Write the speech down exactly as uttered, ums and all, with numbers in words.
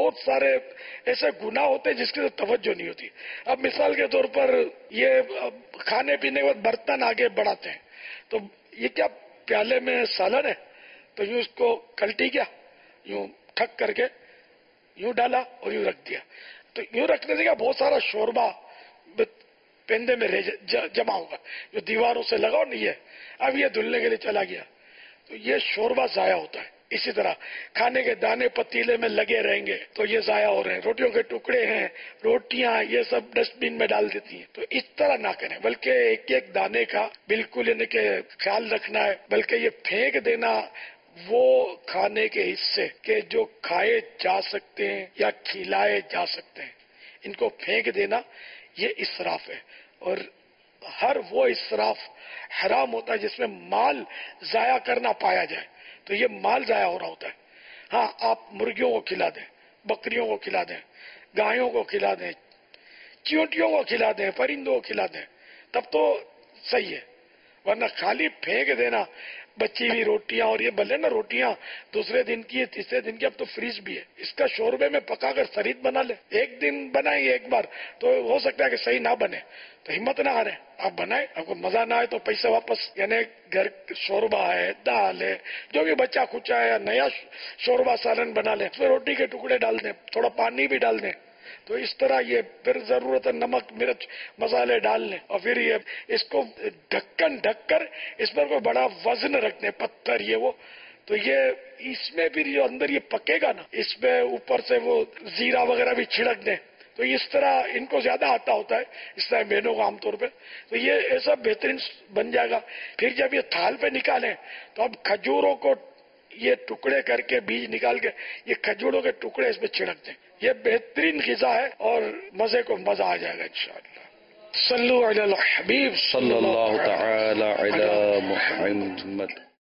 بہت سارے ایسے گناہ ہوتے ہیں جس کی توجہ نہیں ہوتی. اب مثال کے طور پر یہ کھانے پینے کے بعد برتن آگے بڑھاتے ہیں، تو یہ کیا پیالے میں سالن ہے، تو یوں اس کو کلٹی کیا، یوں ٹھک کر کے یوں ڈالا اور یوں رکھ دیا. تو یوں رکھنے سے کیا بہت سارا شوربہ پیندے میں جمع ہوگا جو دیواروں سے لگاؤ نہیں ہے، اب یہ دھلنے کے لیے چلا گیا تو یہ شوربہ ضائع ہوتا ہے. اسی طرح کھانے کے دانے پتیلے میں لگے رہیں گے تو یہ ضائع ہو رہے ہیں. روٹیوں کے ٹکڑے ہیں، روٹیاں، یہ سب ڈسٹ بین میں ڈال دیتی ہیں. تو اس طرح نہ کریں، بلکہ ایک ایک دانے کا بالکل یعنی کہ خیال رکھنا ہے. بلکہ یہ پھینک دینا وہ کھانے کے حصے کہ جو کھائے جا سکتے ہیں یا کھلائے جا سکتے ہیں، ان کو پھینک دینا یہ اسراف ہے. اور ہر وہ اسراف حرام ہوتا ہے جس میں مال ضائع کرنا پایا جائے، تو یہ مال ضائع ہو رہا ہوتا ہے. ہاں، آپ مرغیوں کو کھلا دیں، بکریوں کو کھلا دیں، گایوں کو کھلا دیں، چیونٹیوں کو کھلا دیں، پرندوں کو کھلا دیں، تب تو صحیح ہے. ورنہ خالی پھینک دینا بچی ہوئی روٹیاں، اور یہ بھلے نا روٹیاں دوسرے دن کی ہے، تیسرے دن کی، اب تو فریج بھی ہے، اس کا شوربے میں پکا کر سرید بنا لے. ایک دن بنائیں ایک بار تو ہو سکتا ہے کہ صحیح نہ بنے، تو ہمت نہ ہارے، آپ بنائیں. آپ کو مزہ نہ آئے تو پیسے واپس. یعنی گھر شوربہ ہے، دال ہے، جو بھی بچہ کچا ہے، یا نیا شوربہ سالن بنا لیں، اس میں روٹی کے ٹکڑے ڈال دیں، تھوڑا پانی بھی ڈال دیں. تو اس طرح یہ پھر ضرورت ہے نمک مرچ مسالے ڈال لیں، اور پھر یہ اس کو ڈھکن ڈھک کر اس پر کوئی بڑا وزن رکھ دیں، پتھر یہ وہ، تو یہ اس میں پھر جو اندر یہ پکے گا نا، اس میں اوپر سے وہ زیرہ وغیرہ بھی چھڑک دیں. تو اس طرح ان کو زیادہ آتا ہوتا ہے، اس طرح بہنوں کو عام طور پہ، تو یہ ایسا بہترین بن جائے گا. پھر جب یہ تھال پہ نکالیں تو اب کھجوروں کو یہ ٹکڑے کر کے بیج نکال کے یہ کھجوروں کے ٹکڑے اس میں چھڑک دیں. یہ بہترین غذا ہے اور مزے کو مزہ آ جائے گا انشاءاللہ. صلو علی الحبیب صلی اللہ تعالی علی محمد.